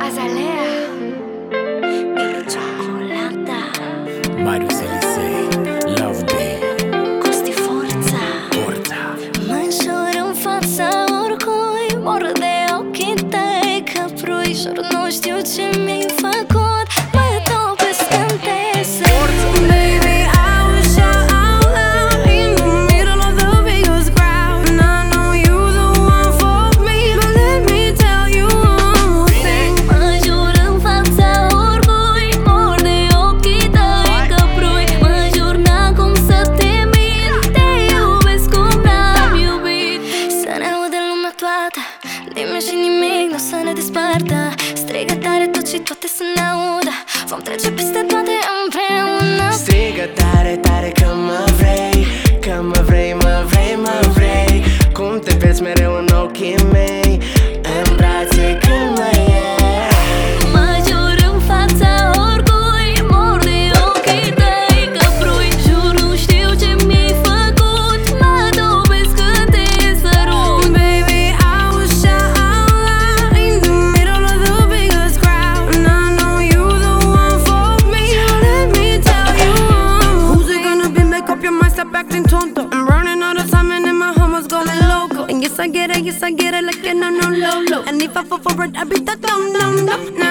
Azalea e cioccolata. Marius Elisei, Love Day, Costi Forța. Mă înjur în fața oricui, mor de ochii tăi căprui. Jur nu știu ce mi-ai făcut, mă topesc când te sărut. Baby, I will shout out loud in the middle of the biggest crowd. And I know you the one for me, but let me tell you one more thing. Mă înjur în fața oricui, mor de ochii tăi căprui. Mă înjur n-am cum să te mint, te iubesc cum n-am iubit. Să ne audă lumea toată, nimeni și nimic nu să ne despartă. Strigă tare tot și toate să ne audă, vom trece peste toate împreună. Strigă tare, tare că mă vrei, că mă vrei, mă vrei, mă vrei. Cum te vezi mereu în ochii mei, în brațe când mă iei. Mă jur în fața oricui, mor de ochii tăi căprui. Jur nu știu ce mi-ai făcut, mă topesc când te sărut. Baby, I will shout out loud in the middle of the biggest crowd. And I know you the one for me, but let me tell you who's it gonna be? Make up your mind, stop acting tonto. I'm running out of time and then my homies going loco. And yes I get it like you know, no low. And if I fall for it, I beat that down.